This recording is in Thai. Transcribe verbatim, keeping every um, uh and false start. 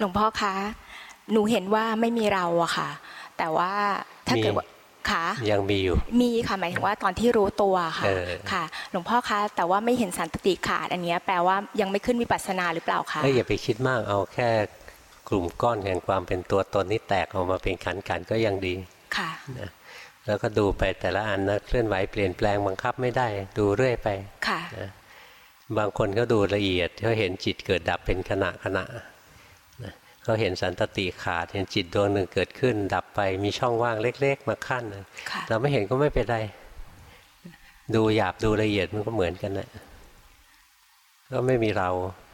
ลวงพ่อคะหนูเห็นว่าไม่มีเราอะค่ะแต่ว่าถ้าเกิดว่าค่ะยังมีอยู่มีค่ะหมายถึงว่าตอนที่รู้ตัวค่ะค่ะหลวงพ่อคะแต่ว่าไม่เห็นสันตติขาดอันนี้แปลว่ายังไม่ขึ้นวิปัสสนาหรือเปล่าคะเอ้ยอย่าไปคิดมากเอาแค่กลุ่มก้อนแห่งความเป็นตัวตนนี้แตกออกมาเป็นขันธ์ขันธ์ก็ยังดีค่ะนะแล้วก็ดูไปแต่ละอันนะเคลื่อนไหวเปลี่ยนแปลงบังคับไม่ได้ดูเรื่อยไปค่ะนะบางคนก็ดูละเอียดเขาเห็นจิตเกิดดับเป็นขณะขณะนะเขาเห็นสันตติขาดเห็นจิตดวงหนึ่งเกิดขึ้นดับไปมีช่องว่างเล็กๆมาขั้นเราไม่เห็นก็ไม่เป็นไรดูหยาบดูละเอียดมันก็เหมือนกันแหละก็ไม่มีเรา